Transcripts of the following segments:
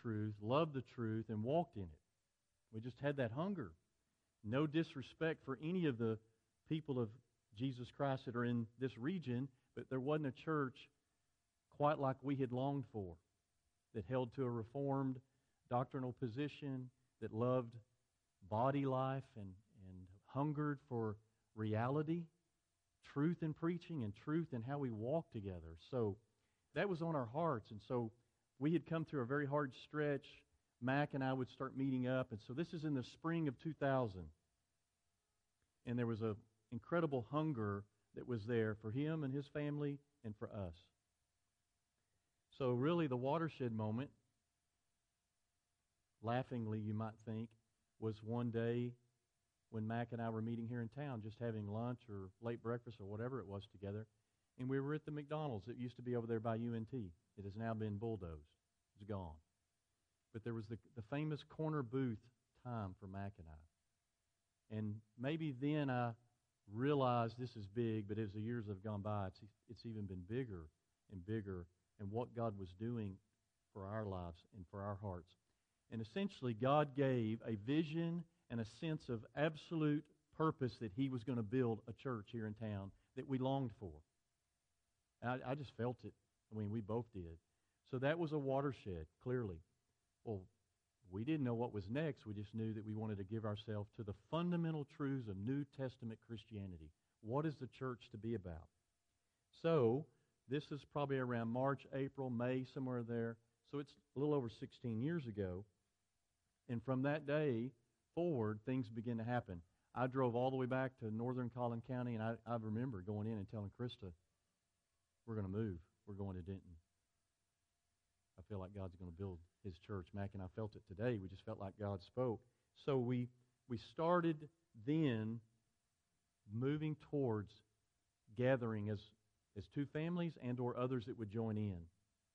truth, loved the truth, and walked in it. We just had that hunger. No disrespect for any of the people of Jesus Christ that are in this region, but there wasn't a church quite like we had longed for, that held to a reformed doctrinal position, that loved body life and hungered for reality, truth in preaching and truth in how we walk together. So that was on our hearts. And so we had come through a very hard stretch. Mac and I would start meeting up. And so this is in the spring of 2000. And there was an incredible hunger that was there for him and his family and for us. So really the watershed moment, laughingly you might think, was one day when Mac and I were meeting here in town, just having lunch or late breakfast or whatever it was together. And we were at the McDonald's that used to be over there by UNT. It has now been bulldozed. It's gone. But there was the famous corner booth time for Mac and I. And maybe then I realized this is big, but as the years have gone by, it's even been bigger and bigger, and what God was doing for our lives and for our hearts. And essentially, God gave a vision and a sense of absolute purpose that He was going to build a church here in town that we longed for. And I just felt it. I mean, we both did. So that was a watershed, clearly. Well, we didn't know what was next. We just knew that we wanted to give ourselves to the fundamental truths of New Testament Christianity. What is the church to be about? So this is probably around March, April, May, somewhere there. So it's a little over 16 years ago. And from that day forward, things began to happen. I drove all the way back to northern Collin County, and I remember going in and telling Krista, we're going to move. We're going to Denton. I feel like God's going to build His church. Mac and I felt it today. We just felt like God spoke. So we started then moving towards gathering as two families and or others that would join in.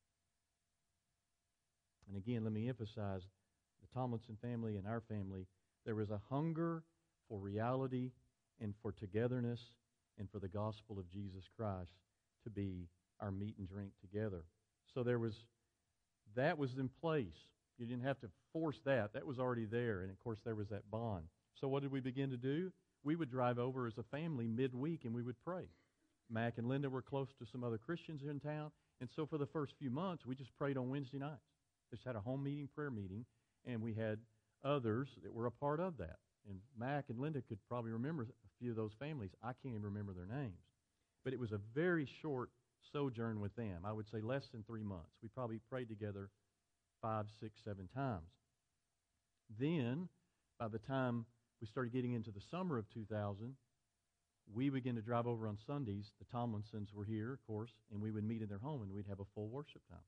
And again, let me emphasize, the Tomlinson family and our family, there was a hunger for reality and for togetherness and for the gospel of Jesus Christ to be our meat and drink together. So that was in place. You didn't have to force that. That was already there. And of course there was that bond. So what did we begin to do? We would drive over as a family midweek and we would pray. Mac and Linda were close to some other Christians in town. And so for the first few months, we just prayed on Wednesday nights. Just had a home meeting, prayer meeting, and we had others that were a part of that. And Mac and Linda could probably remember a few of those families. I can't even remember their names. But it was a very short sojourn with them. I would say less than 3 months. We probably prayed together 5, 6, 7 times. Then, by the time we started getting into the summer of 2000, we began to drive over on Sundays. The Tomlinsons were here, of course, and we would meet in their home and we'd have a full worship time.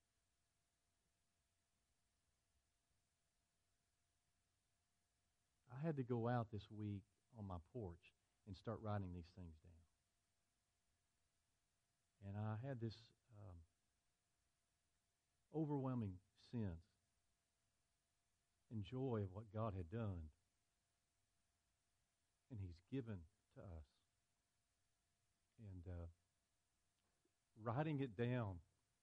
I had to go out this week on my porch and start writing these things down. And I had this overwhelming sense and joy of what God had done and He's given to us. And writing it down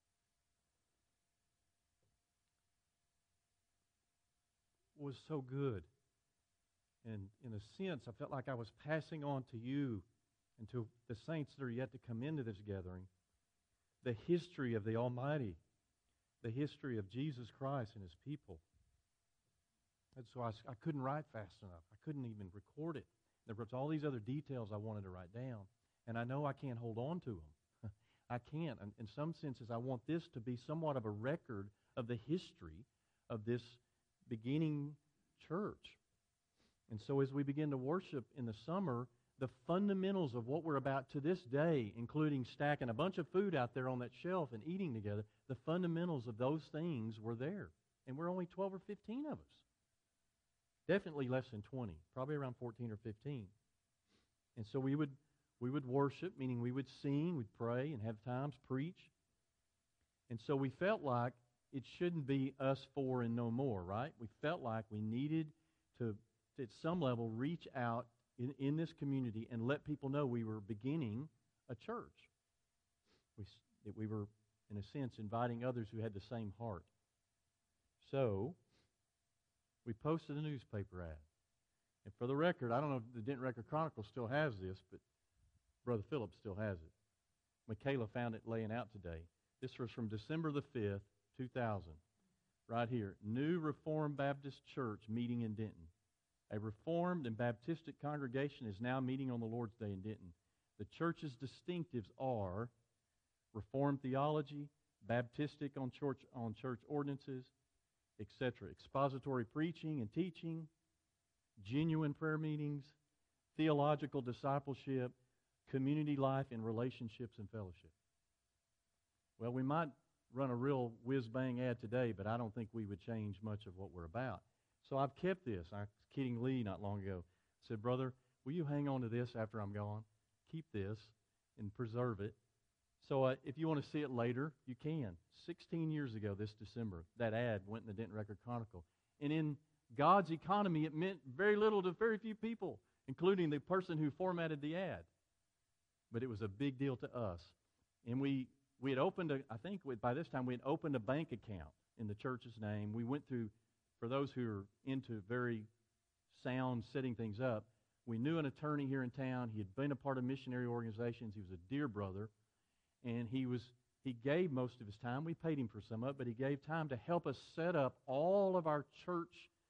was so good. And in a sense, I felt like I was passing on to you and to the saints that are yet to come into this gathering the history of the Almighty, the history of Jesus Christ and His people. And so I couldn't write fast enough. I couldn't even record it. There was all these other details I wanted to write down, and I know I can't hold on to them. I can't. And in some senses, I want this to be somewhat of a record of the history of this beginning church. And so as we begin to worship in the summer, the fundamentals of what we're about to this day, including stacking a bunch of food out there on that shelf and eating together, the fundamentals of those things were there. And we're only 12 or 15 of us. Definitely less than 20, probably around 14 or 15. And so we would worship, meaning we would sing, we'd pray, and have times preach. And so we felt like it shouldn't be us four and no more, right? We felt like we needed to at some level reach out in this community and let people know we were beginning a church. That we were, in a sense, inviting others who had the same heart. So we posted a newspaper ad. And for the record, I don't know if the Denton Record Chronicle still has this, but Brother Philip still has it. Michaela found it laying out today. This was from December the 5th, 2000. Right here. New Reformed Baptist Church meeting in Denton. A Reformed and Baptistic congregation is now meeting on the Lord's Day in Denton. The church's distinctives are Reformed theology, Baptistic on church ordinances, etc. Expository preaching and teaching, genuine prayer meetings, theological discipleship, community life and relationships and fellowship. Well, we might run a real whiz-bang ad today, but I don't think we would change much of what we're about. So I've kept this. I was kidding Lee not long ago. I said, brother, will you hang on to this after I'm gone? Keep this and preserve it. So if you want to see it later, you can. 16 years ago this December, that ad went in the Denton Record Chronicle. And in God's economy, it meant very little to very few people, including the person who formatted the ad. But it was a big deal to us. And we had opened, by this time we had opened a bank account in the church's name. We went through, for those who are into very sound setting things up, we knew an attorney here in town. He had been a part of missionary organizations. He was a dear brother. And he gave most of his time. We paid him for some of it, but he gave time to help us set up all of our church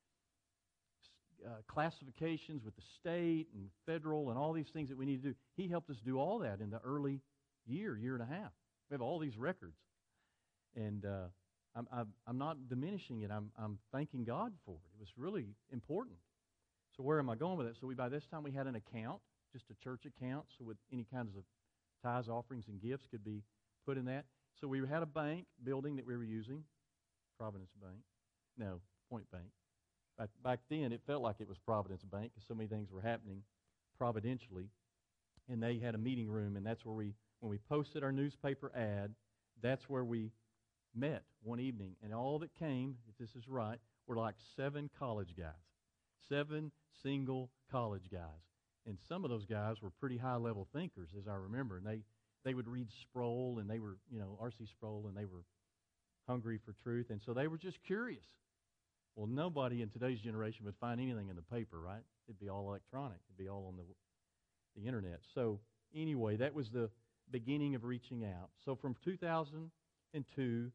classifications with the state and federal and all these things that we need to do. He helped us do all that in the early year and a half. We have all these records. And I'm not diminishing it. I'm thanking God for it. It was really important. So where am I going with it? So by this time we had an account, just a church account, so with any kinds of tithes, offerings, and gifts could be put in that. So we had a bank building that we were using, Providence Bank. No, Point Bank. Back then, it felt like it was Providence Bank because so many things were happening providentially. And they had a meeting room, and that's where when we posted our newspaper ad, that's where we met one evening. And all that came, if this is right, were like 7 college guys. 7 single college guys. And some of those guys were pretty high-level thinkers, as I remember. And they would read Sproul, and they were, R.C. Sproul, and they were hungry for truth. And so they were just curious. Well, nobody in today's generation would find anything in the paper, right? It'd be all electronic. It'd be all on the Internet. So anyway, that was the beginning of reaching out. So from 2000 to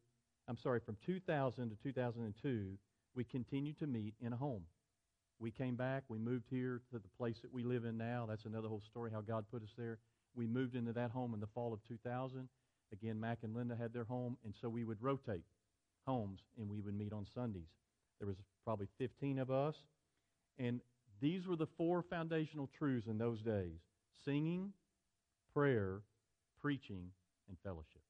2002, we continued to meet in a home. We came back. We moved here to the place that we live in now. That's another whole story, how God put us there. We moved into that home in the fall of 2000. Again, Mac and Linda had their home, and so we would rotate homes, and we would meet on Sundays. There was probably 15 of us, and these were the 4 foundational truths in those days: singing, prayer, preaching, and fellowship.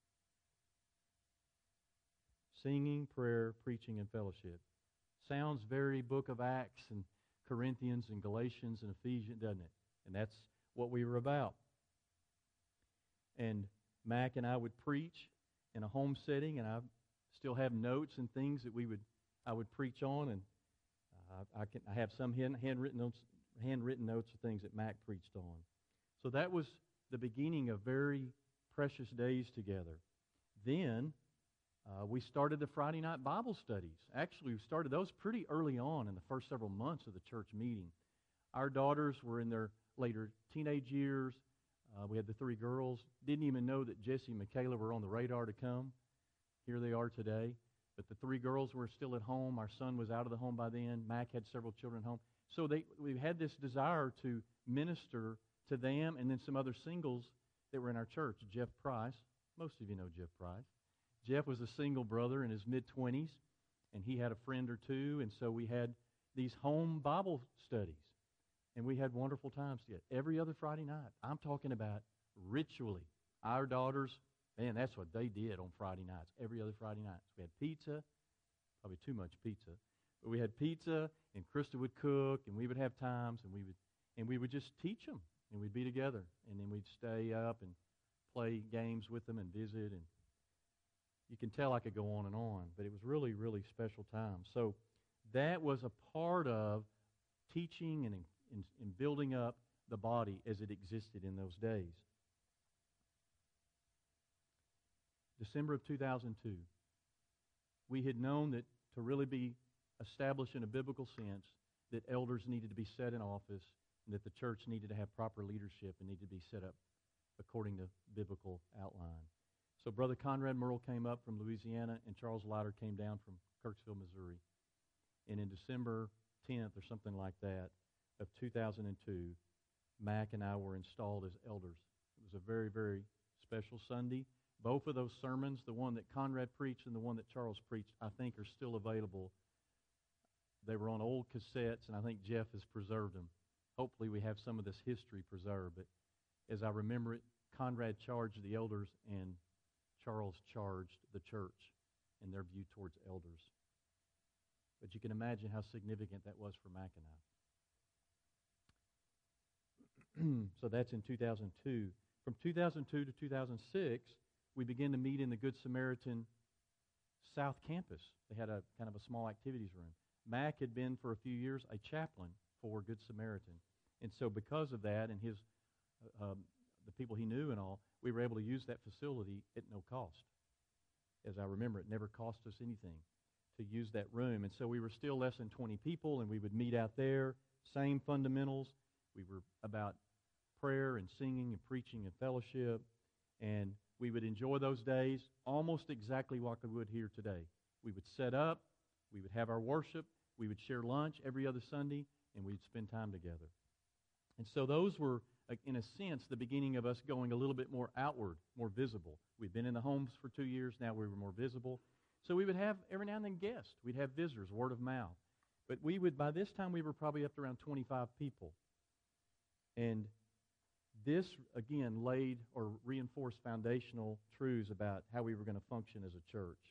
Singing, prayer, preaching, and fellowship. Sounds very Book of Acts and Corinthians and Galatians and Ephesians, doesn't it? And that's what we were about. And Mac and I would preach in a home setting, and I still have notes and things that I would preach on, and I have some handwritten notes of things that Mac preached on. So that was the beginning of very precious days together. Then we started the Friday night Bible studies. Actually, we started those pretty early on in the first several months of the church meeting. Our daughters were in their later teenage years. We had the 3 girls. Didn't even know that Jesse and Michaela were on the radar to come. Here they are today. But the 3 girls were still at home. Our son was out of the home by then. Mac had several children at home. So we had this desire to minister to them and then some other singles that were in our church. Jeff Price. Most of you know Jeff Price. Jeff was a single brother in his mid-20s, and he had a friend or two, and so we had these home Bible studies, and we had wonderful times together. Every other Friday night. I'm talking about ritually. Our daughters, man, that's what they did on Friday nights, every other Friday night. We had pizza, probably too much pizza, but we had pizza, and Krista would cook, and we would have times, and we would just teach them, and we'd be together, and then we'd stay up and play games with them and visit, and you can tell I could go on and on, but it was really, really special time. So that was a part of teaching and building up the body as it existed in those days. December of 2002, we had known that to really be established in a biblical sense, that elders needed to be set in office, and that the church needed to have proper leadership and needed to be set up according to biblical outline. So Brother Conrad Merle came up from Louisiana, and Charles Leiter came down from Kirksville, Missouri. And in December 10th or something like that of 2002, Mac and I were installed as elders. It was a very, very special Sunday. Both of those sermons, the one that Conrad preached and the one that Charles preached, I think are still available. They were on old cassettes, and I think Jeff has preserved them. Hopefully we have some of this history preserved. But as I remember it, Conrad charged the elders, and Charles charged the church in their view towards elders. But you can imagine how significant that was for Mac and I. So that's in 2002. From 2002 to 2006, we began to meet in the Good Samaritan South Campus. They had a kind of a small activities room. Mac had been for a few years a chaplain for Good Samaritan. And so because of that and his the people he knew and all, we were able to use that facility at no cost. As I remember, it never cost us anything to use that room. And so we were still less than 20 people, and we would meet out there, same fundamentals. We were about prayer and singing and preaching and fellowship, and we would enjoy those days almost exactly like we would here today. We would set up, we would have our worship, we would share lunch every other Sunday, and we'd spend time together. And so those were, in a sense, the beginning of us going a little bit more outward, more visible. We'd been in the homes for 2 years, now we were more visible. So we would have, every now and then, guests. We'd have visitors, word of mouth. But we would, by this time, we were probably up to around 25 people. And this, again, laid or reinforced foundational truths about how we were going to function as a church.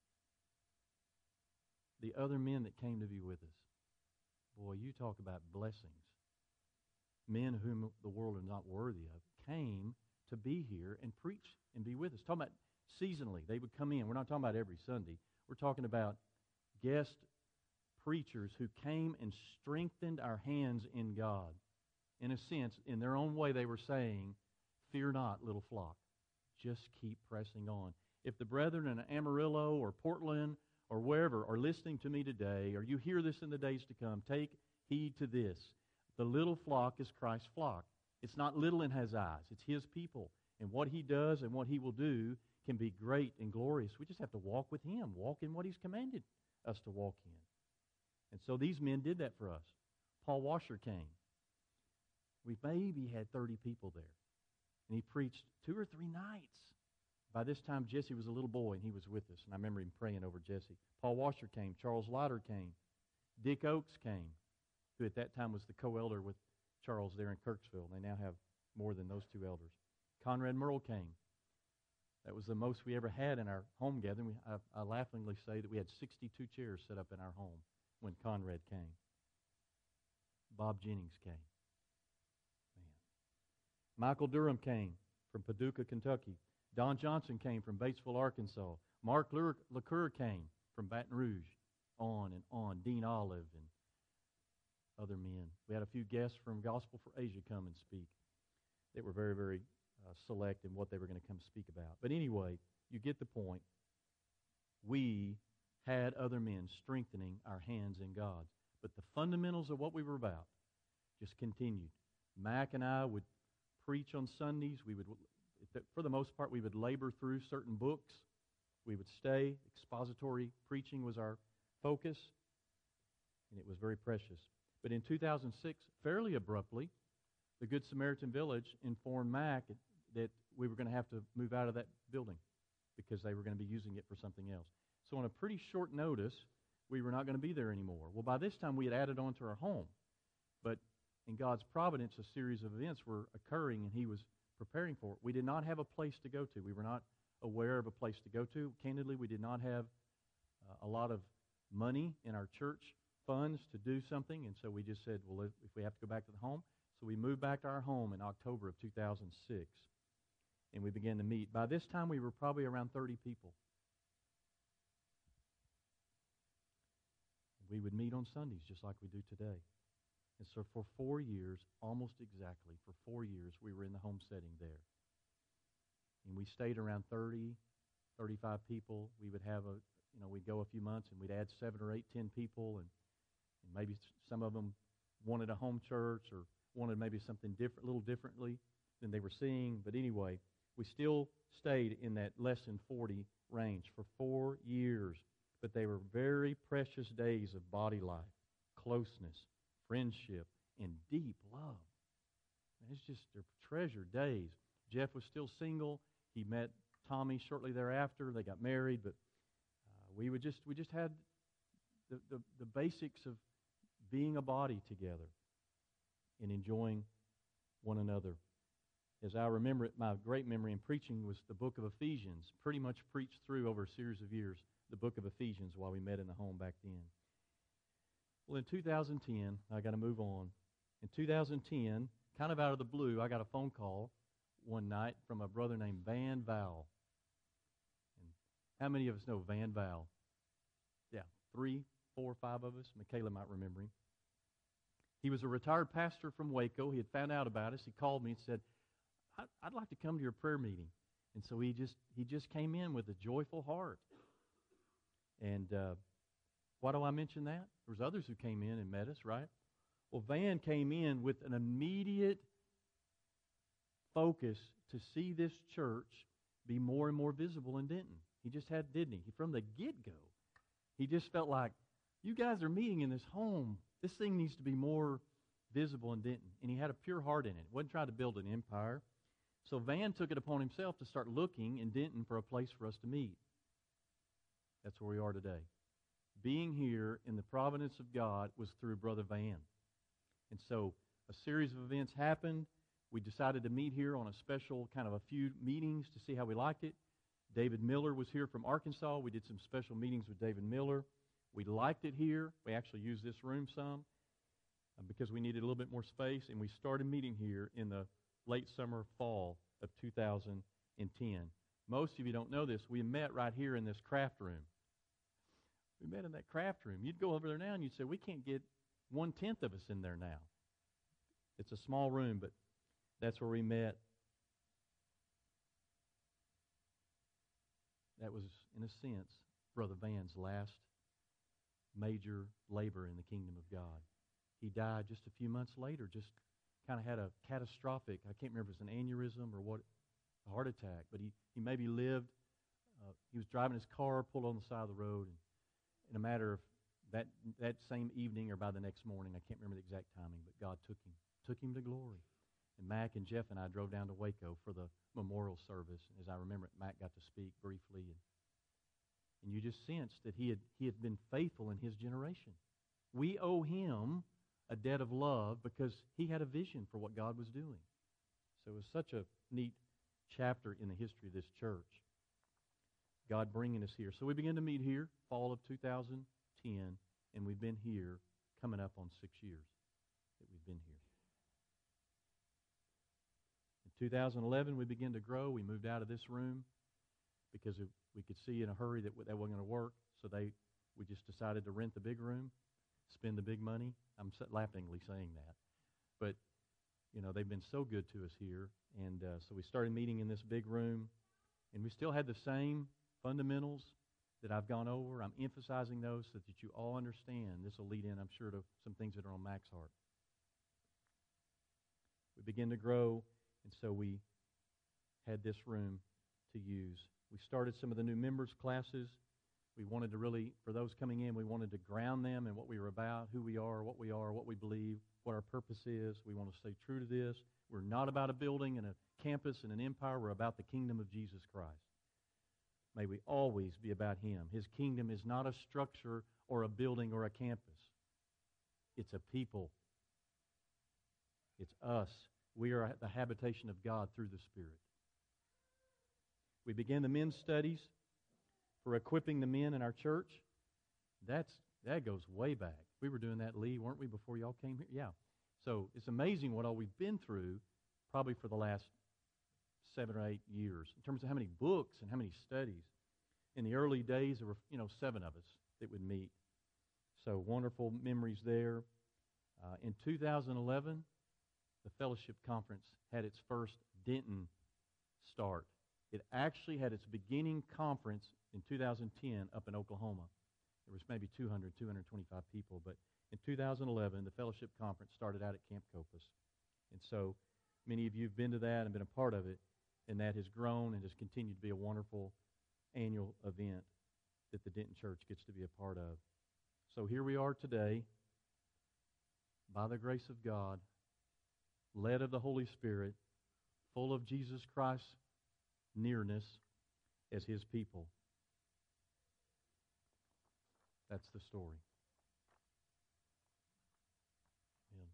The other men that came to be with us, boy, you talk about blessings. Men whom the world is not worthy of came to be here and preach and be with us. Talking about seasonally, they would come in. We're not talking about every Sunday. We're talking about guest preachers who came and strengthened our hands in God. In a sense, in their own way, they were saying, "Fear not, little flock. Just keep pressing on." If the brethren in Amarillo or Portland or wherever are listening to me today, or you hear this in the days to come, take heed to this. The little flock is Christ's flock. It's not little in His eyes. It's His people. And what He does and what He will do can be great and glorious. We just have to walk with Him, walk in what He's commanded us to walk in. And so these men did that for us. Paul Washer came. We maybe had 30 people there. And he preached 2 or 3 nights. By this time, Jesse was a little boy, and he was with us. And I remember him praying over Jesse. Paul Washer came. Charles Leiter came. Dick Oakes came, who at that time was the co-elder with Charles there in Kirksville. They now have more than those 2 elders. Conrad Merle came. That was the most we ever had in our home gathering. I laughingly say that we had 62 chairs set up in our home when Conrad came. Bob Jennings came. Man. Michael Durham came from Paducah, Kentucky. Don Johnson came from Batesville, Arkansas. Mark LeCoeur came from Baton Rouge. On and on. Dean Olive and other men. We had a few guests from Gospel for Asia come and speak. They were very, very select in what they were going to come speak about. But anyway, you get the point. We had other men strengthening our hands in God. But the fundamentals of what we were about just continued. Mac and I would preach on Sundays. We would, for the most part, we would labor through certain books. We would stay. Expository preaching was our focus, and it was very precious. But in 2006, fairly abruptly, the Good Samaritan Village informed Mac that we were going to have to move out of that building because they were going to be using it for something else. So on a pretty short notice, we were not going to be there anymore. Well, by this time, we had added on to our home. But in God's providence, a series of events were occurring, and He was preparing for it. We did not have a place to go to. We were not aware of a place to go to. Candidly, we did not have a lot of money in our church funds to do something, and so we just said, well, if we have to go back to the home. So we moved back to our home in October of 2006, and we began to meet. By this time, we were probably around 30 people. We would meet on Sundays just like we do today. And so for 4 years, almost exactly, for 4 years, we were in the home setting there. And we stayed around 30, 35 people. We would have we'd go a few months and we'd add 7 or 8, 10 people, and maybe some of them wanted a home church or wanted maybe something different, a little differently than they were seeing. But anyway, we still stayed in that less than 40 range for 4 years. But they were very precious days of body life, closeness, friendship, and deep love. And it's just they're treasured days. Jeff was still single. He met Tommy shortly thereafter. They got married, but we just had the basics of being a body together and enjoying one another. As I remember it, my great memory in preaching was the book of Ephesians, pretty much preached through over a series of years, the book of Ephesians, while we met in the home back then. Well, in 2010, I got to move on. In 2010, kind of out of the blue, I got a phone call one night from a brother named Van Val. And how many of us know Van Val? Yeah, 3, 4, 5 of us. Michaela might remember him. He was a retired pastor from Waco. He had found out about us. He called me and said, I'd like to come to your prayer meeting. And so he just came in with a joyful heart. And why do I mention that? There was others who came in and met us, right? Well, Van came in with an immediate focus to see this church be more and more visible in Denton. He just had, didn't he? From the get-go, he just felt like, you guys are meeting in this home. This thing needs to be more visible in Denton. And he had a pure heart in it. He wasn't trying to build an empire. So Van took it upon himself to start looking in Denton for a place for us to meet. That's where we are today. Being here in the providence of God was through Brother Van. And so a series of events happened. We decided to meet here on a special kind of a few meetings to see how we liked it. David Miller was here from Arkansas. We did some special meetings with David Miller. We liked it here. We actually used this room some because we needed a little bit more space. And we started meeting here in the late summer, fall of 2010. Most of you don't know this. We met right here in this craft room. We met in that craft room. You'd go over there now and you'd say, we can't get 1/10 of us in there now. It's a small room, but that's where we met. That was, in a sense, Brother Van's last major labor in the kingdom of God. He died just a few months later, just kind of had a catastrophic, I can't remember if it was an aneurysm or what, a heart attack, but he maybe lived, he was driving his car, pulled on the side of the road, and in a matter of that same evening or by the next morning, I can't remember the exact timing, but God took him to glory. And Mac and Jeff and I drove down to Waco for the memorial service. As I remember it, Mac got to speak briefly, and you just sensed that he had been faithful in his generation. We owe him a debt of love because he had a vision for what God was doing. So it was such a neat chapter in the history of this church. God bringing us here. So we began to meet here, fall of 2010, and we've been here coming up on 6 years that we've been here. In 2011, we began to grow. We moved out of this room because we could see in a hurry that wasn't going to work. So we just decided to rent the big room, spend the big money. I'm laughingly saying that. But, they've been so good to us here. And so we started meeting in this big room. And we still had the same fundamentals that I've gone over. I'm emphasizing those so that you all understand. This will lead in, I'm sure, to some things that are on Mac's heart. We began to grow, and so we had this room to use. We started some of the new members' classes. We wanted to really, for those coming in, we wanted to ground them in what we were about, who we are, what we believe, what our purpose is. We want to stay true to this. We're not about a building and a campus and an empire. We're about the kingdom of Jesus Christ. May we always be about Him. His kingdom is not a structure or a building or a campus. It's a people. It's us. We are the habitation of God through the Spirit. We began the men's studies for equipping the men in our church. That goes way back. We were doing that, Lee, weren't we, before y'all came here? Yeah. So it's amazing what all we've been through probably for the last 7 or 8 years in terms of how many books and how many studies. In the early days, there were 7 of us that would meet. So wonderful memories there. In 2011, the Fellowship Conference had its first Denton start. It actually had its beginning conference in 2010 up in Oklahoma. There was maybe 200, 225 people, but in 2011, the fellowship conference started out at Camp Copus. And so many of you have been to that and been a part of it, and that has grown and has continued to be a wonderful annual event that the Denton Church gets to be a part of. So here we are today, by the grace of God, led of the Holy Spirit, full of Jesus Christ's nearness as His people. That's the story. Amen.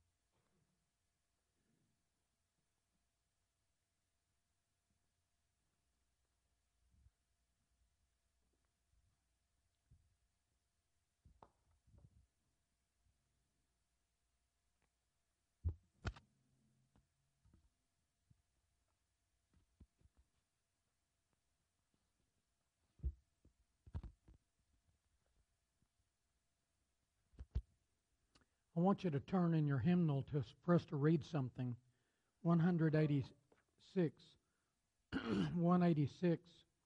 I want you to turn in your hymnal for us to read something. 186. 186.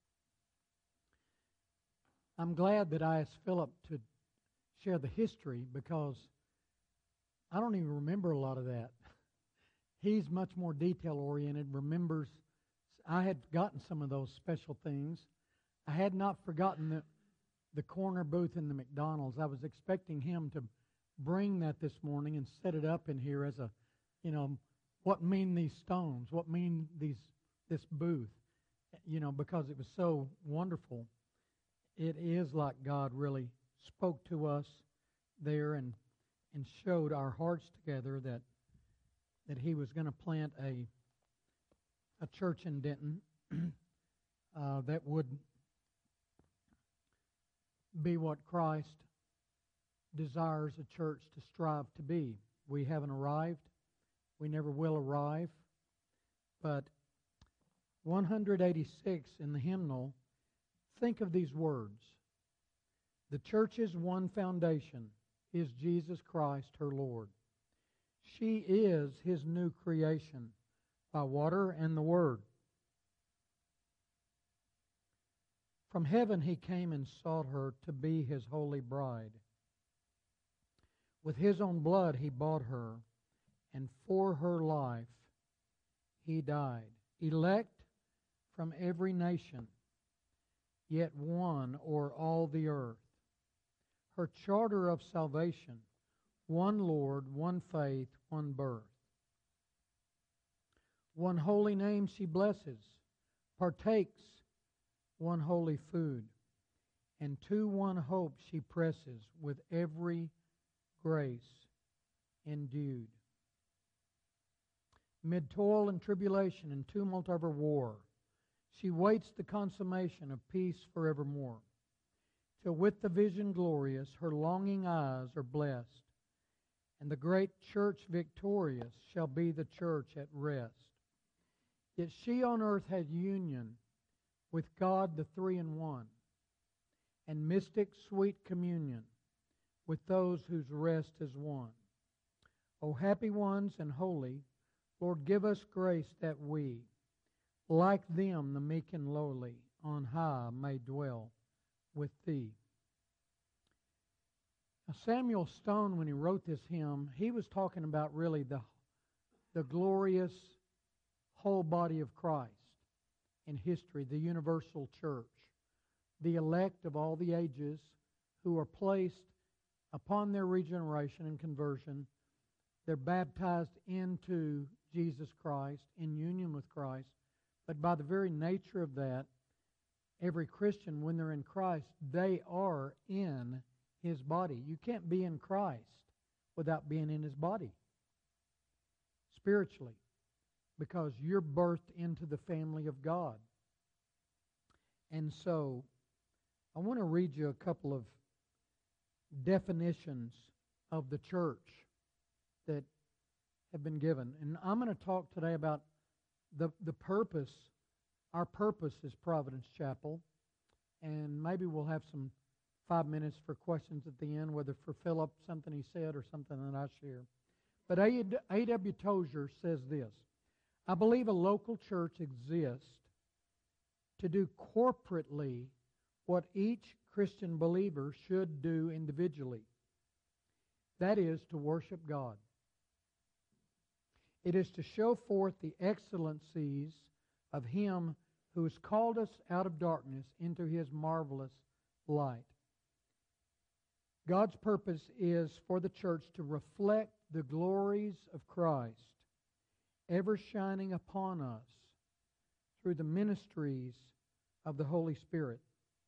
I'm glad that I asked Philip to share the history because I don't even remember a lot of that. He's much more detail-oriented, remembers. I had forgotten some of those special things. I had not forgotten the corner booth in the McDonald's. I was expecting him to bring that this morning and set it up in here as a, what mean these stones? What mean this booth? Because it was so wonderful. It is like God really spoke to us there and showed our hearts together that He was going to plant a church in Denton that would be what Christ desires a church to strive to be. We haven't arrived. We never will arrive. But 186 in the hymnal, think of these words. The church's one foundation is Jesus Christ, her Lord. She is His new creation by water and the Word. From heaven He came and sought her to be His holy bride. With His own blood He bought her, and for her life He died. Elect from every nation, yet one o'er all the earth. Her charter of salvation, one Lord, one faith, one birth. One holy name she blesses, partakes one holy food, and to one hope she presses with every grace endued. Mid toil and tribulation and tumult of her war, she waits the consummation of peace forevermore, till with the vision glorious her longing eyes are blessed, and the great church victorious shall be the church at rest. Yet she on earth had union with God the Three in One, and mystic sweet communion with those whose rest is won. O happy ones and holy, Lord, give us grace that we, like them, the meek and lowly, on high may dwell with Thee. Now, Samuel Stone, when he wrote this hymn, he was talking about really the glorious whole body of Christ in history, the universal church, the elect of all the ages who are placed upon their regeneration and conversion. They're baptized into Jesus Christ, in union with Christ. But by the very nature of that, every Christian, when they're in Christ, they are in His body. You can't be in Christ without being in His body, spiritually, because you're birthed into the family of God. And so, I want to read you a couple of definitions of the church that have been given. And I'm going to talk today about the purpose. Our purpose is Providence Chapel. And maybe we'll have some 5 minutes for questions at the end, whether for Philip, something he said, or something that I share. But A.W. Tozier says this: I believe a local church exists to do corporately what each Christian believer should do individually. That is to worship God. It is to show forth the excellencies of Him who has called us out of darkness into His marvelous light. God's purpose is for the church to reflect the glories of Christ, ever shining upon us through the ministries of the Holy Spirit.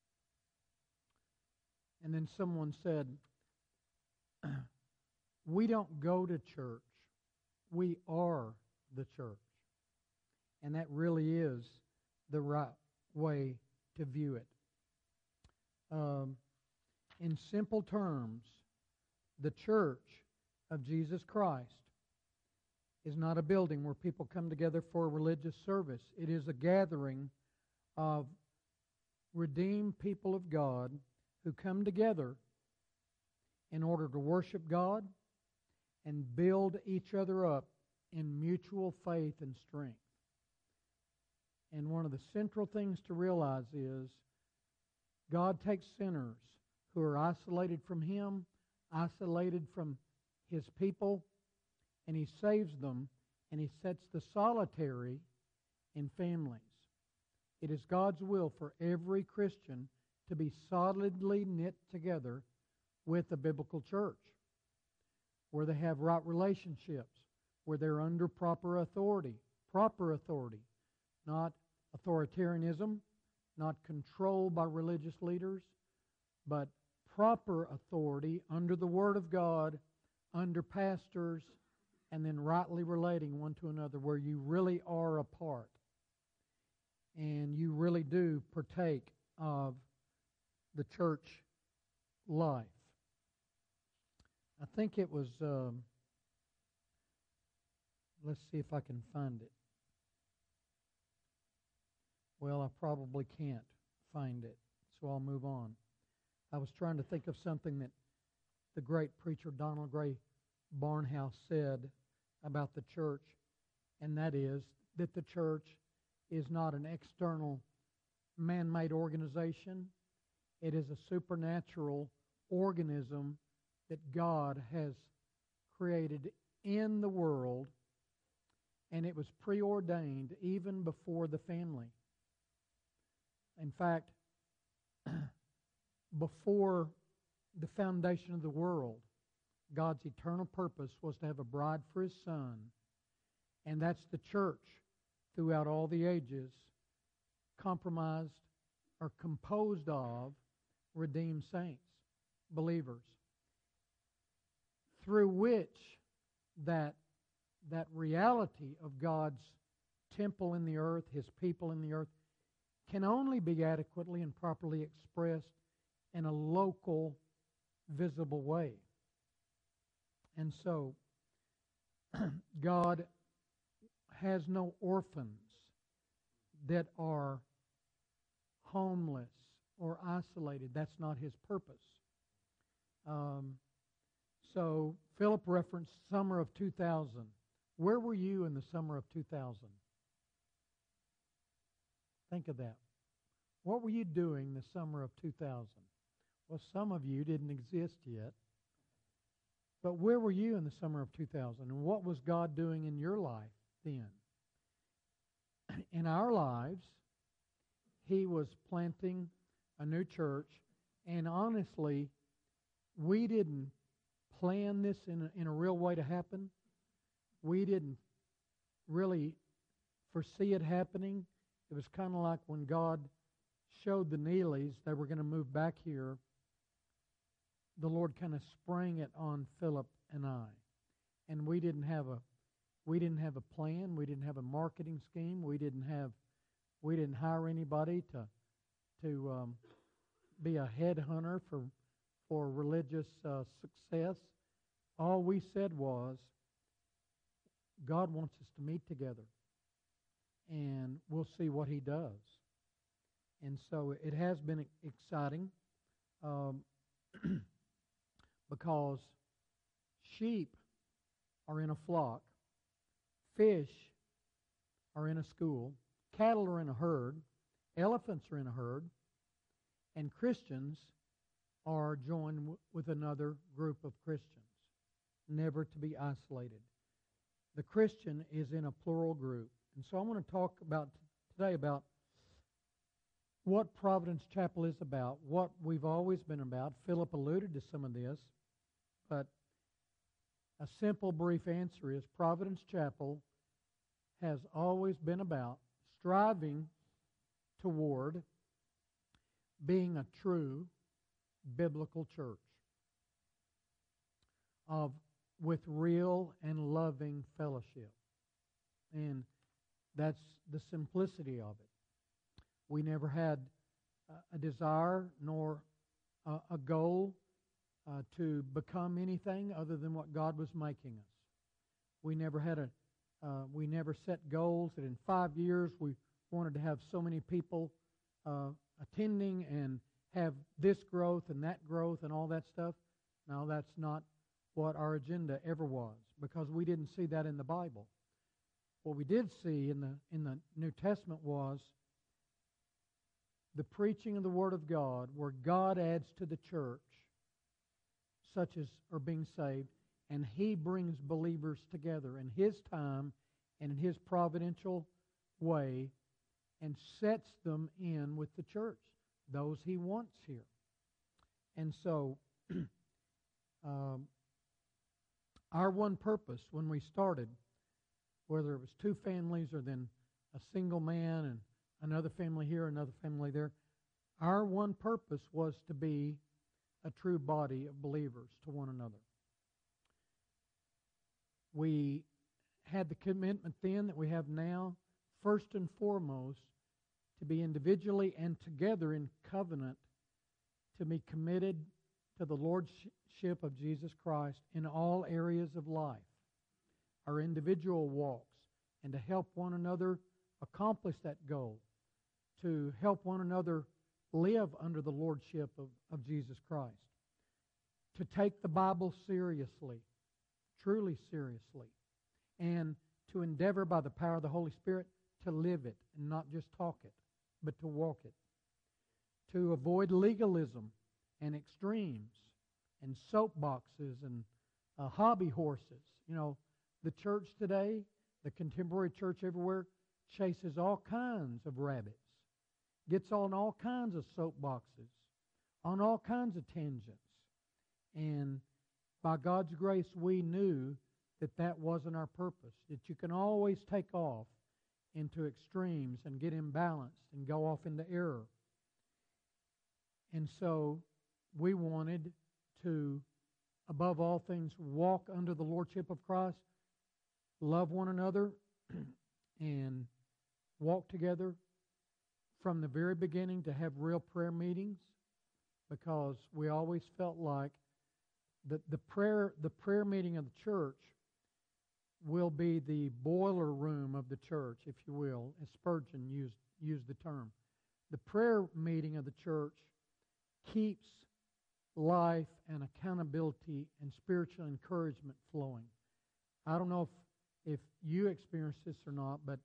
And then someone said, we don't go to church. We are the church. And that really is the right way to view it. In simple terms, the church of Jesus Christ is not a building where people come together for a religious service. It is a gathering of redeemed people of God who come together in order to worship God and build each other up in mutual faith and strength. And one of the central things to realize is God takes sinners who are isolated from Him, isolated from His people, and He saves them, and He sets the solitary in families. It is God's will for every Christian to be solidly knit together with a biblical church, where they have right relationships, where they're under proper authority, not authoritarianism, not controlled by religious leaders, but proper authority under the Word of God, under pastors, and then rightly relating one to another, where you really are a part and you really do partake of the church life. I think it was, let's see if I can find it. Well, I probably can't find it, so I'll move on. I was trying to think of something that the great preacher Donald Gray Barnhouse said about the church, and that is that the church is not an external man-made organization. It is a supernatural organism that God has created in the world, and it was preordained even before the family. In fact, before the foundation of the world, God's eternal purpose was to have a bride for His Son, and that's the church throughout all the ages, comprised or composed of redeemed saints, believers, through which that reality of God's temple in the earth, His people in the earth, can only be adequately and properly expressed in a local, visible way. And so, God has no orphans that are homeless or isolated. That's not His purpose. So, Philip referenced summer of 2000. Where were you in the summer of 2000? Think of that. What were you doing the summer of 2000? Well, some of you didn't exist yet. But where were you in the summer of 2000? And what was God doing in your life then? In our lives, He was planting a new church. And honestly, we didn't plan this in a real way to happen. We didn't really foresee it happening. It was kind of like when God showed the Neelys they were going to move back here, the Lord kind of sprang it on Philip and I. And we didn't have a plan. We didn't have a marketing scheme. We didn't hire anybody to be a headhunter for religious success. All we said was, God wants us to meet together, and we'll see what He does. And so it has been exciting because sheep are in a flock, fish are in a school, cattle are in a herd, Elephants are in a herd, and Christians are joined with another group of Christians, never to be isolated. The Christian is in a plural group. And so I want to talk today about what Providence Chapel is about, what we've always been about. Philip alluded to some of this, but a simple, brief answer is Providence Chapel has always been about striving toward being a true biblical church with real and loving fellowship. And that's the simplicity of it. We never had a desire nor a goal to become anything other than what God was making us. We never set goals that in 5 years we wanted to have so many people attending and have this growth and that growth and all that stuff. No, that's not what our agenda ever was, because we didn't see that in the Bible. What we did see in the New Testament was the preaching of the Word of God, where God adds to the church such as are being saved, and He brings believers together in His time and in His providential way and sets them in with the church, those He wants here. And so our one purpose when we started, whether it was two families or then a single man and another family here, another family there, our one purpose was to be a true body of believers to one another. We had the commitment then that we have now, first and foremost, to be individually and together in covenant, to be committed to the Lordship of Jesus Christ in all areas of life, our individual walks, and to help one another accomplish that goal, to help one another live under the Lordship of Jesus Christ, to take the Bible seriously, truly seriously, and to endeavor by the power of the Holy Spirit to live it and not just talk it, but to walk it, to avoid legalism and extremes and soapboxes and hobby horses. You know, the church today, the contemporary church everywhere, chases all kinds of rabbits, gets on all kinds of soapboxes, on all kinds of tangents. And by God's grace, we knew that that wasn't our purpose, that you can always take off into extremes and get imbalanced and go off into error. And so we wanted to, above all things, walk under the Lordship of Christ, love one another, and walk together from the very beginning, to have real prayer meetings, because we always felt like the prayer meeting of the church will be the boiler room of the church, if you will, as Spurgeon used the term. The prayer meeting of the church keeps life and accountability and spiritual encouragement flowing. I don't know if you experience this or not, but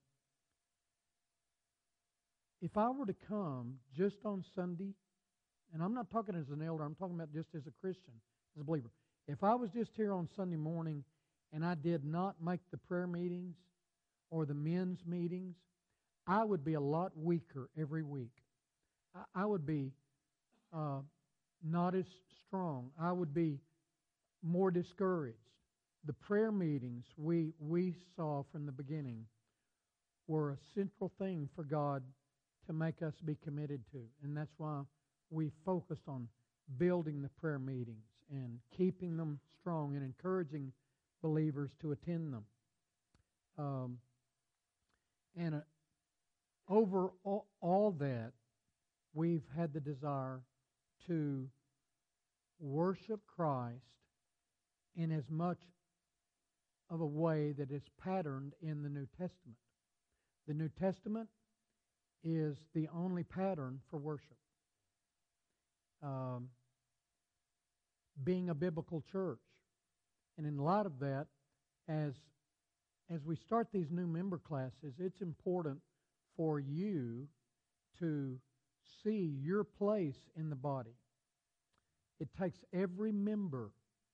if I were to come just on Sunday, and I'm not talking as an elder, I'm talking about just as a Christian, as a believer. If I was just here on Sunday morning and I did not make the prayer meetings or the men's meetings, I would be a lot weaker every week. I would be not as strong. I would be more discouraged. The prayer meetings we saw from the beginning were a central thing for God to make us be committed to. And that's why we focused on building the prayer meetings and keeping them strong and encouraging believers to attend them. And over all that, we've had the desire to worship Christ in as much of a way that is patterned in the New Testament. The New Testament is the only pattern for worship. Being a biblical church. And in light of that, as we start these new member classes, it's important for you to see your place in the body. It takes every member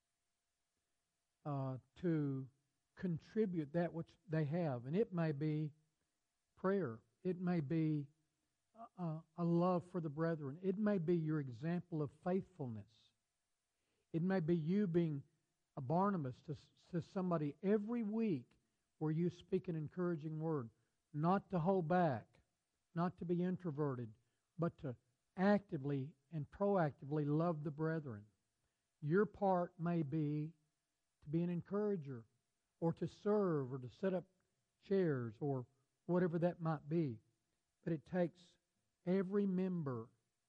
to contribute that which they have. And it may be prayer. It may be a love for the brethren. It may be your example of faithfulness. It may be you being a Barnabas to somebody every week where you speak an encouraging word, not to hold back, not to be introverted, but to actively and proactively love the brethren. Your part may be to be an encourager, or to serve, or to set up chairs, or whatever that might be. But it takes every member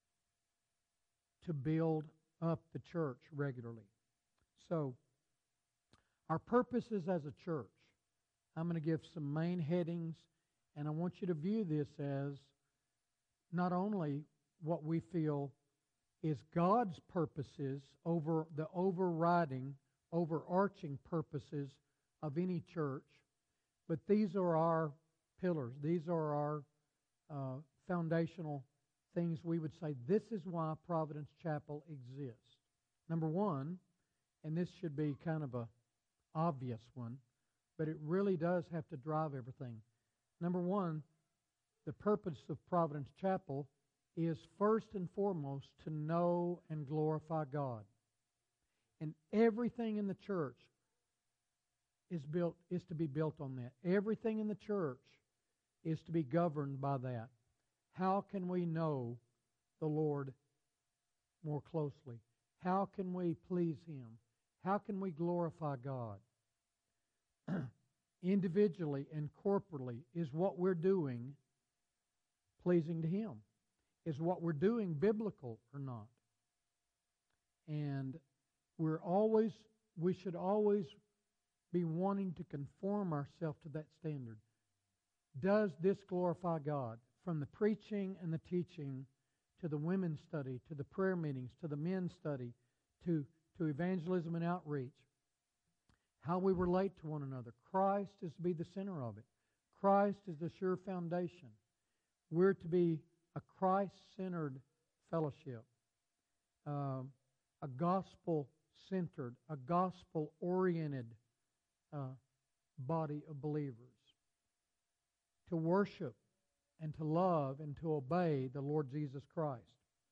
to build up the church regularly. So, our purposes as a church, I'm going to give some main headings, and I want you to view this as not only what we feel is God's purposes over the overarching purposes of any church, but these are our pillars. These are our foundational things we would say, this is why Providence Chapel exists. Number one, and this should be kind of a obvious one, but it really does have to drive everything. Number one, the purpose of Providence Chapel is first and foremost to know and glorify God. And everything in the church is to be built on that. Everything in the church is to be governed by that. How can we know the Lord more closely? How can we please Him? How can we glorify God? Individually and corporately, is what we're doing pleasing to Him? Is what we're doing biblical or not? And we should always be wanting to conform ourselves to that standard. Does this glorify God? From the preaching and the teaching, to the women's study, to the prayer meetings, to the men's study, to evangelism and outreach, how we relate to one another. Christ is to be the center of it. Christ is the sure foundation. We're to be a Christ-centered fellowship, a gospel-centered, a gospel-oriented body of believers. To worship and to love and to obey the Lord Jesus Christ.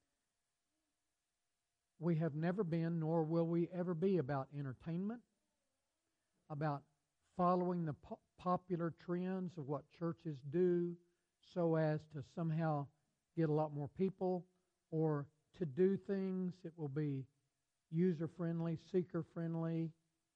We have never been, nor will we ever be, about entertainment, about following the popular trends of what churches do so as to somehow get a lot more people, or to do things that will be user-friendly, seeker-friendly,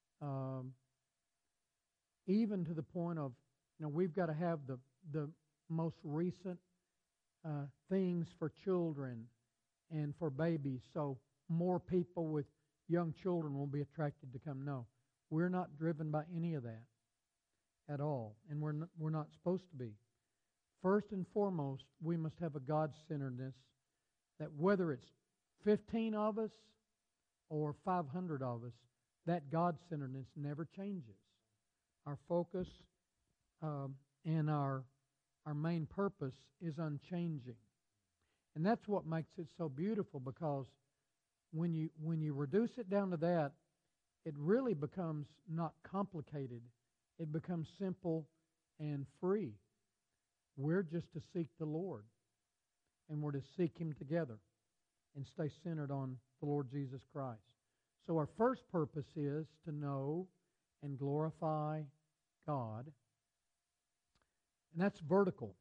even to the point of, we've got to have the most recent things for children and for babies, so more people with young children will be attracted to come. No, we're not driven by any of that at all, and we're not supposed to be. First and foremost, we must have a God-centeredness that whether it's 15 of us or 500 of us, that God-centeredness never changes. Our focus and our main purpose is unchanging. And that's what makes it so beautiful, because when you reduce it down to that, it really becomes not complicated. It becomes simple and free. We're just to seek the Lord, and we're to seek Him together and stay centered on the Lord Jesus Christ. So our first purpose is to know and glorify God, and that's vertical.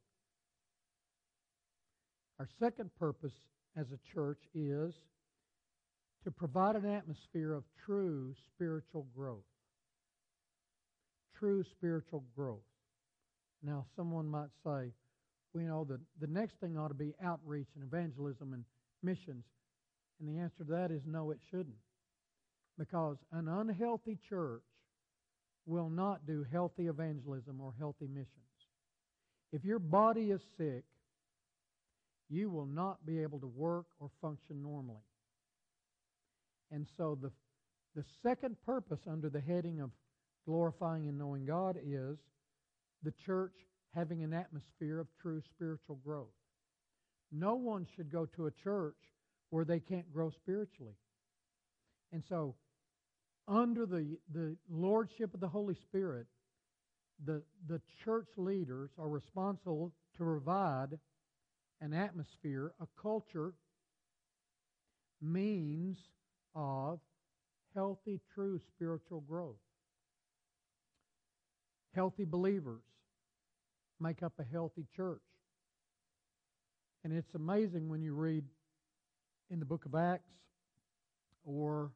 Our second purpose as a church is to provide an atmosphere of true spiritual growth. True spiritual growth. Now, someone might say, the next thing ought to be outreach and evangelism and missions. And the answer to that is no, it shouldn't. Because an unhealthy church will not do healthy evangelism or healthy missions. If your body is sick, you will not be able to work or function normally. And so the second purpose under the heading of glorifying and knowing God is the church having an atmosphere of true spiritual growth. No one should go to a church where they can't grow spiritually. And so, under the lordship of the Holy Spirit, the church leaders are responsible to provide an atmosphere, a culture, means of healthy, true spiritual growth. Healthy believers make up a healthy church. And it's amazing when you read in the book of Acts or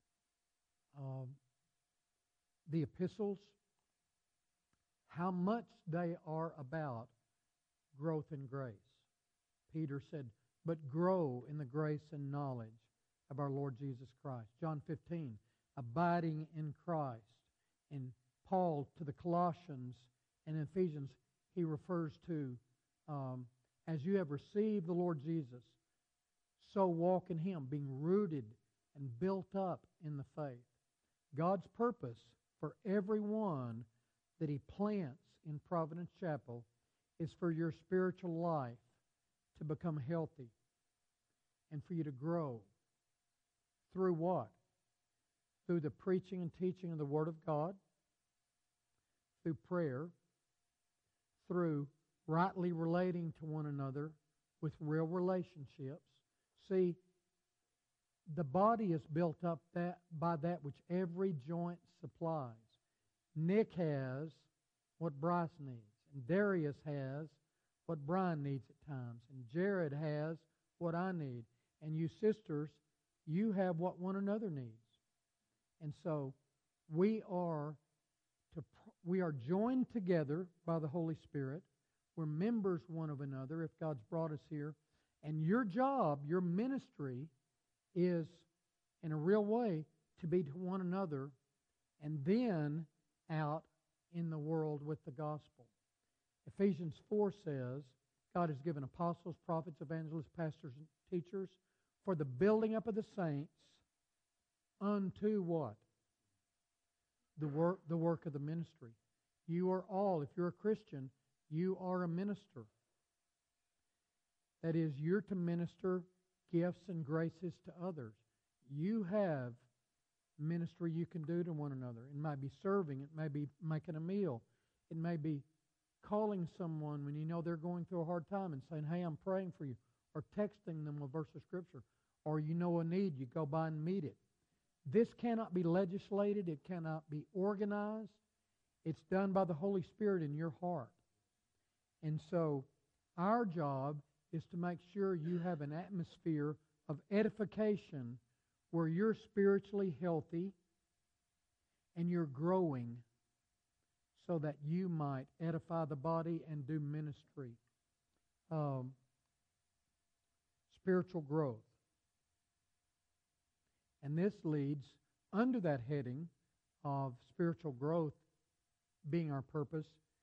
the epistles how much they are about growth in grace. Peter said, but grow in the grace and knowledge of our Lord Jesus Christ. John 15, abiding in Christ. And Paul to the Colossians and Ephesians, he refers to, as you have received the Lord Jesus, so walk in Him, being rooted and built up in the faith. God's purpose for everyone that He plants in Providence Chapel is for your spiritual life to become healthy and for you to grow. Through what? Through the preaching and teaching of the Word of God, through prayer, through rightly relating to one another with real relationships. See, the body is built up by that which every joint supplies. Nick has what Bryce needs, and Darius has what Brian needs at times, and Jared has what I need, and you sisters, you have what one another needs. And so we are joined together by the Holy Spirit. We're members one of another if God's brought us here. And your job, your ministry, is in a real way to be to one another and then out in the world with the gospel. Ephesians 4 says, God has given apostles, prophets, evangelists, pastors, and teachers for the building up of the saints unto what? The work of the ministry. You are all, if you're a Christian, you are a minister. That is, you're to minister gifts and graces to others. You have ministry you can do to one another. It might be serving. It may be making a meal. It may be calling someone when you know they're going through a hard time and saying, hey, I'm praying for you. Or texting them a verse of Scripture. Or you know a need, you go by and meet it. This cannot be legislated. It cannot be organized. It's done by the Holy Spirit in your heart. And so our job is to make sure you have an atmosphere of edification where you're spiritually healthy and you're growing so that you might edify the body and do ministry. Spiritual growth. And this leads under that heading of spiritual growth being our purpose.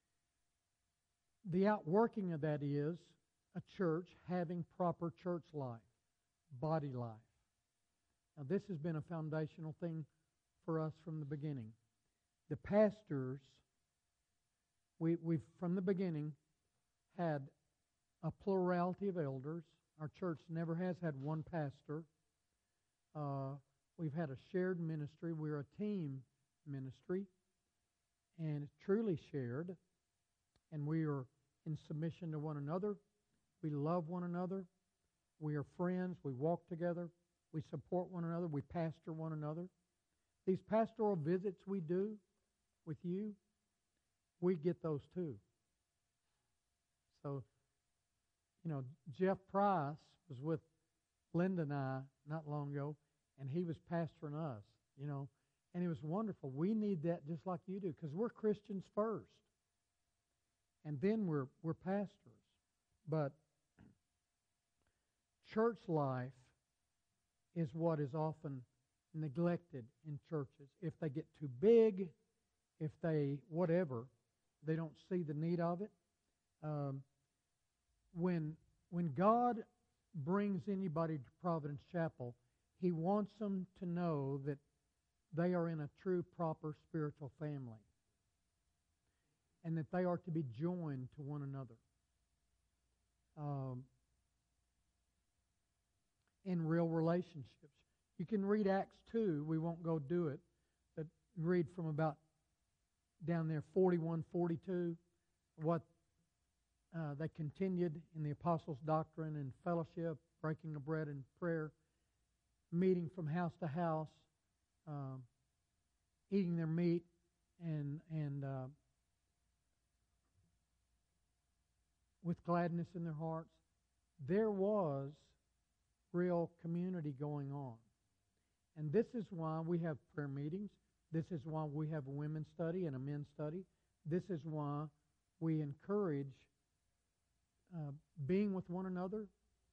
The outworking of that is a church having proper church life, body life. Now, this has been a foundational thing for us from the beginning. The pastors, we've from the beginning had a plurality of elders. Our church never has had one pastor. We've had a shared ministry. We're a team ministry, and it's truly shared. And we are in submission to one another. We love one another. We are friends. We walk together. We support one another. We pastor one another. These pastoral visits we do with you, we get those too. So, Jeff Price was with Linda and I not long ago, and he was pastoring us, and it was wonderful. We need that just like you do, because we're Christians first, and then we're pastors. But church life is what is often neglected in churches. If they get too big, if they whatever, they don't see the need of it. When God brings anybody to Providence Chapel, He wants them to know that they are in a true, proper spiritual family, and that they are to be joined to one another. in real relationships. You can read Acts 2. We won't go do it, but read from about down there 41, 42, what they continued in the apostles' doctrine and fellowship, breaking of bread and prayer, meeting from house to house, eating their meat, and with gladness in their hearts. There was real community going on. And this is why we have prayer meetings. This is why we have a women's study and a men's study. This is why we encourage being with one another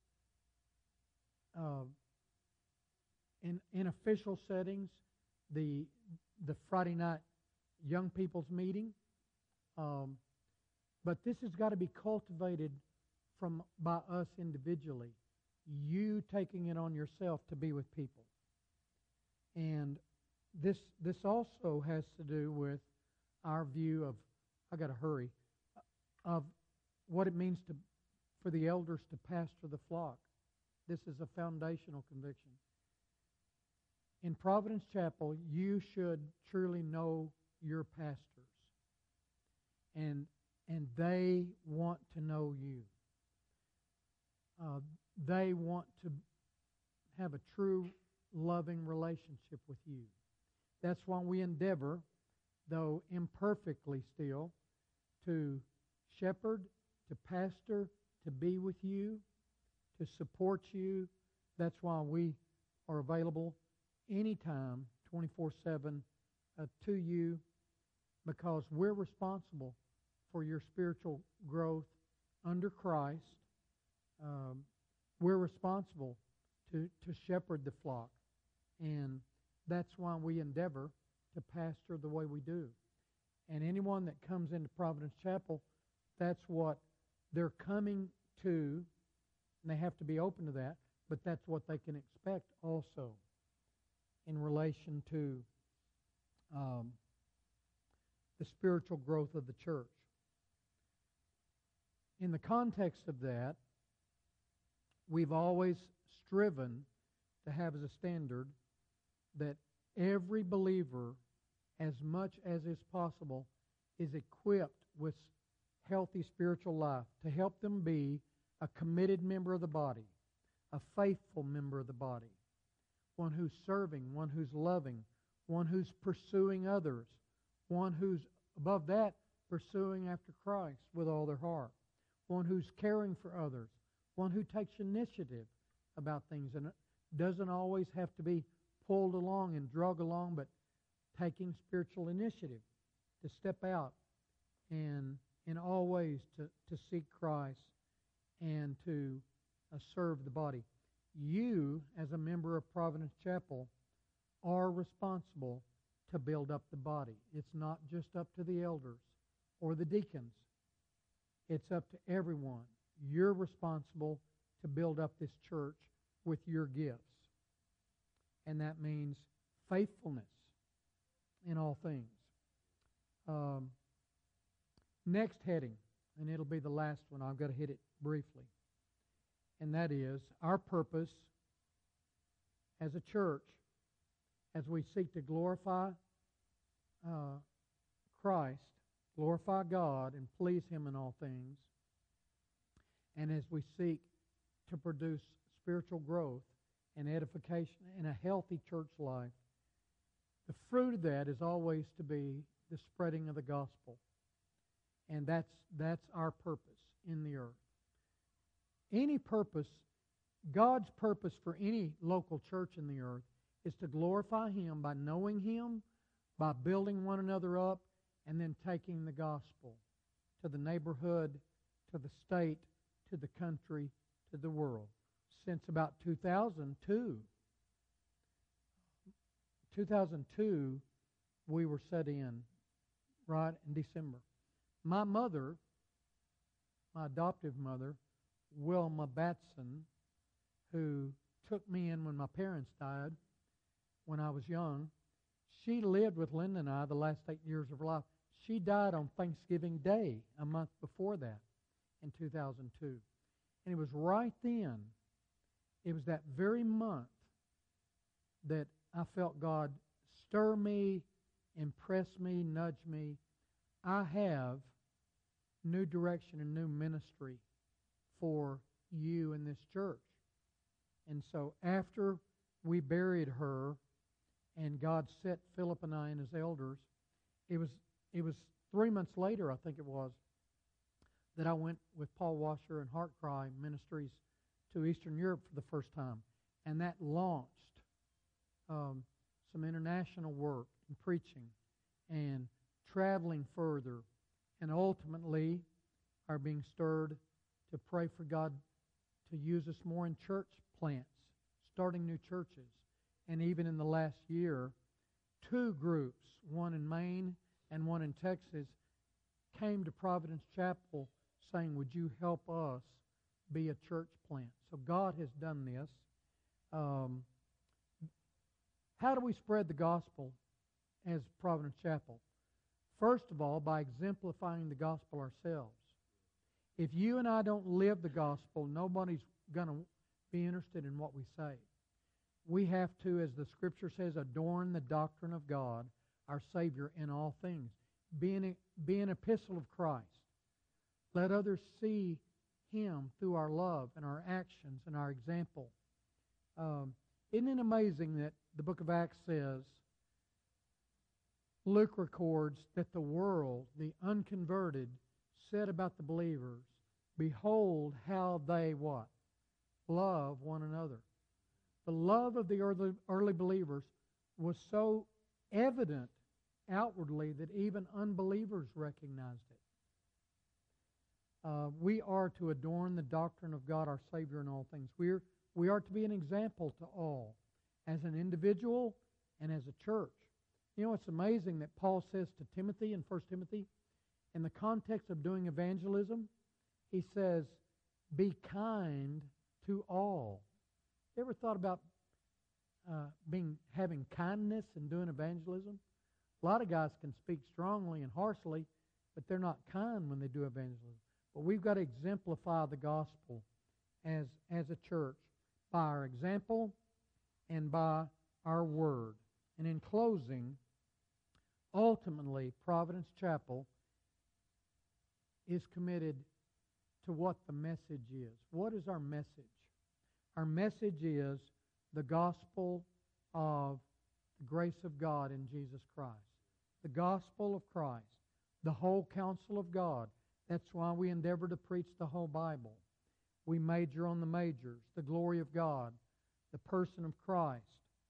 in official settings, the Friday night young people's meeting. But this has got to be cultivated by us individually. You taking it on yourself to be with people. And this also has to do with our view of, I got to hurry, of what it means for the elders to pastor the flock. This is a foundational conviction. In Providence Chapel, you should truly know your pastors. And they want to know you. They want to have a true, loving relationship with you. That's why we endeavor, though imperfectly still, to shepherd, to pastor, to be with you, to support you. That's why we are available anytime, 24/7, to you, because we're responsible for your spiritual growth under Christ. We're responsible to shepherd the flock. And that's why we endeavor to pastor the way we do. And anyone that comes into Providence Chapel, that's what they're coming to, and they have to be open to that, but that's what they can expect also in relation to the spiritual growth of the church. In the context of that, we've always striven to have as a standard that every believer, as much as is possible, is equipped with healthy spiritual life to help them be a committed member of the body, a faithful member of the body, one who's serving, one who's loving, one who's pursuing others, one who's, above that, pursuing after Christ with all their heart, one who's caring for others, one who takes initiative about things, and it doesn't always have to be pulled along and drug along, but taking spiritual initiative to step out and in all ways to seek Christ and to serve the body. You, as a member of Providence Chapel, are responsible to build up the body. It's not just up to the elders or the deacons. It's up to everyone. You're responsible to build up this church with your gifts. And that means faithfulness in all things. Next heading, and it'll be the last one. I've got to hit it briefly. And that is our purpose as a church as we seek to glorify Christ, glorify God, and please Him in all things. And as we seek to produce spiritual growth and edification in a healthy church life, the fruit of that is always to be the spreading of the gospel. And that's our purpose in the earth. Any purpose, God's purpose for any local church in the earth is to glorify Him by knowing Him, by building one another up, and then taking the gospel to the neighborhood, to the state, to the country, to the world. Since about 2002, we were set in, right, in December. My mother, my adoptive mother, Wilma Batson, who took me in when my parents died, when I was young, she lived with Linda and I the last 8 years of her life. She died on Thanksgiving Day, a month before that, in 2002. And it was right then it was that very month that I felt God stir me, impress me, nudge me. I have new direction and new ministry for you in this church. And so after we buried her and God set Philip and I in as elders, it was 3 months later, I think it was, that I went with Paul Washer and Heart Cry Ministries to Eastern Europe for the first time. And that launched some international work and preaching and traveling further, and ultimately are being stirred to pray for God to use us more in church plants, starting new churches. And even in the last year, 2 groups, one in Maine and one in Texas, came to Providence Chapel saying, would you help us be a church plant? So God has done this. How do we spread the gospel as Providence Chapel? First of all, by exemplifying the gospel ourselves. If you and I don't live the gospel, nobody's going to be interested in what we say. We have to, as the Scripture says, adorn the doctrine of God, our Savior, in all things. Be an epistle of Christ. Let others see Him through our love and our actions and our example. Isn't it amazing that the book of Acts says, Luke records that the world, the unconverted, said about the believers, behold how they what? Love one another. The love of the early believers was so evident outwardly that even unbelievers recognized it. We are to adorn the doctrine of God our Savior in all things. We are to be an example to all, as an individual and as a church. You know, it's amazing that Paul says to Timothy in 1 Timothy, in the context of doing evangelism, he says, be kind to all. You ever thought about having kindness and doing evangelism? A lot of guys can speak strongly and harshly, but they're not kind when they do evangelism. But we've got to exemplify the gospel as a church by our example and by our word. And in closing, ultimately, Providence Chapel is committed to what the message is. What is our message? Our message is the gospel of the grace of God in Jesus Christ. The gospel of Christ. The whole counsel of God. That's why we endeavor to preach the whole Bible. We major on the majors. The glory of God. The person of Christ.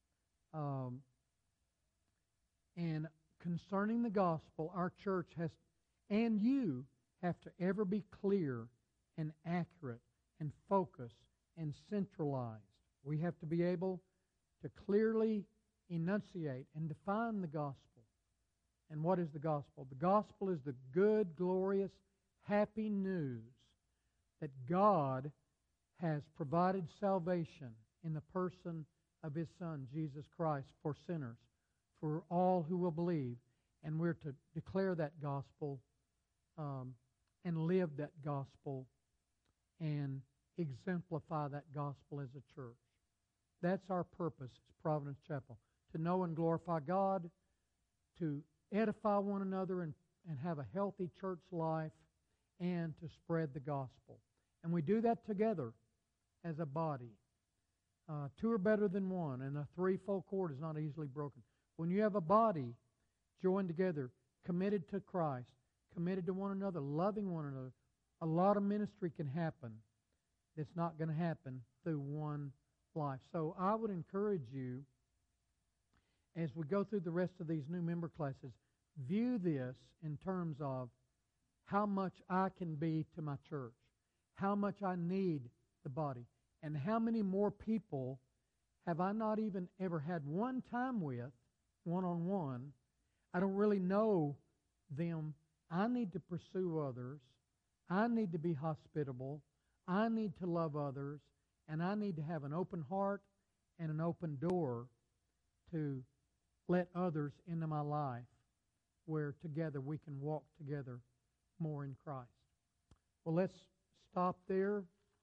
And concerning the gospel, our church has, and you have to ever be clear and accurate and focused and centralized. We have to be able to clearly enunciate and define the gospel. And what is the gospel? The gospel is the good, glorious, happy news that God has provided salvation in the person of His Son, Jesus Christ, for sinners, for all who will believe. And we're to declare that gospel and live that gospel and exemplify that gospel as a church. That's our purpose as Providence Chapel, to know and glorify God, to edify one another and have a healthy church life, and to spread the gospel. And we do that together as a body. 2 are better than 1, and a threefold cord is not easily broken. When you have a body joined together, committed to Christ, committed to one another, loving one another, a lot of ministry can happen that's not going to happen through one life. So I would encourage you, as we go through the rest of these new member classes, view this in terms of how much I can be to my church, how much I need the body, and how many more people have I not even ever had one time with, one-on-one. I don't really know them. I need to pursue others. I need to be hospitable. I need to love others. And I need to have an open heart and an open door to let others into my life, where together we can walk together more in Christ. Well, let's stop there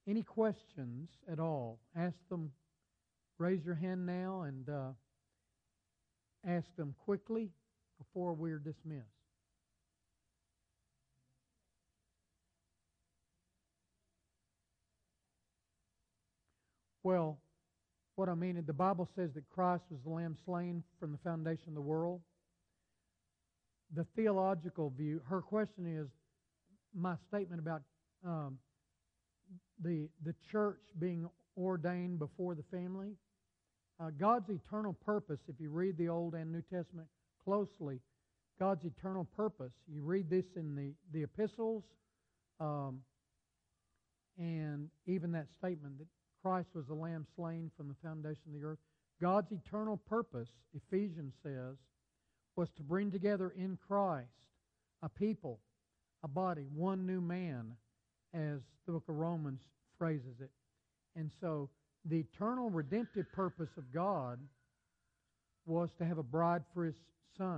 any questions at all, ask them, raise your hand now and ask them quickly before we're dismissed. Well, what I mean, the Bible says that Christ was the Lamb slain from the foundation of the world. The theological view, her question is my statement about the church being ordained before the family. God's eternal purpose, if you read the Old and New Testament closely, God's eternal purpose, you read this in the epistles, and even that statement that Christ was the Lamb slain from the foundation of the earth. God's eternal purpose, Ephesians says, was to bring together in Christ a people, a body, one new man, as the book of Romans phrases it. And so the eternal redemptive purpose of God was to have a bride for His Son.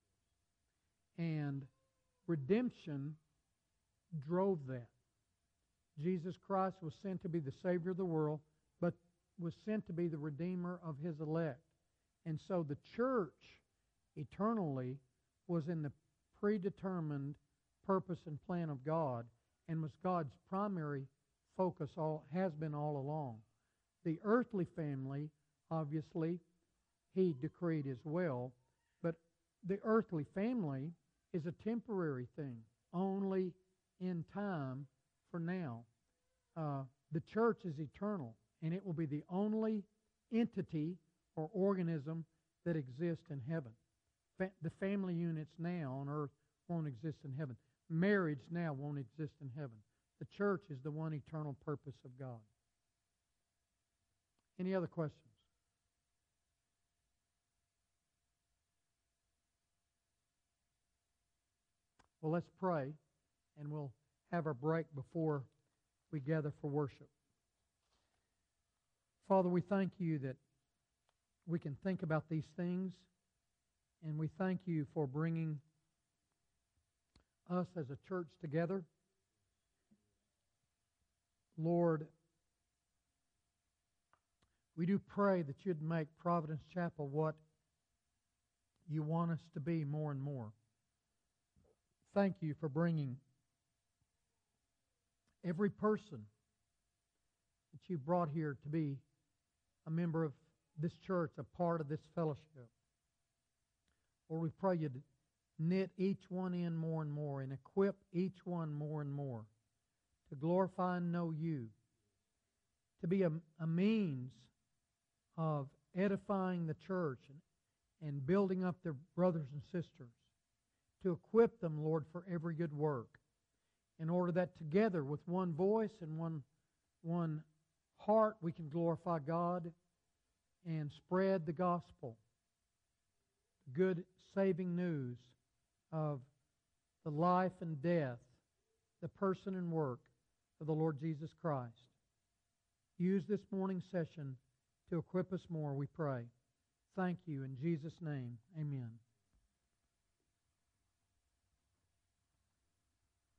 And redemption drove that. Jesus Christ was sent to be the Savior of the world, but was sent to be the Redeemer of His elect. And so the church eternally was in the predetermined purpose and plan of God, and was God's primary focus, has been all along. The earthly family, obviously, He decreed as well, but the earthly family is a temporary thing, only in time for now. The church is eternal, and it will be the only entity or organism that exists in heaven. The family units now on earth won't exist in heaven. Marriage now won't exist in heaven. The church is the one eternal purpose of God. Any other questions? Well, let's pray, and we'll have our break before we gather for worship. Father, we thank You that we can think about these things, and we thank You for bringing us as a church together. Lord, we do pray that You'd make Providence Chapel what You want us to be more and more. Thank You for bringing every person that You brought here to be a member of this church, a part of this fellowship. Lord, we pray You'd knit each one in more and more and equip each one more and more to glorify and know You, to be a means of edifying the church and building up their brothers and sisters, to equip them, Lord, for every good work, in order that together with one voice and one heart we can glorify God and spread the gospel, good saving news of the life and death, the person and work of the Lord Jesus Christ. Use this morning's session to equip us more, we pray. Thank You in Jesus' name. Amen.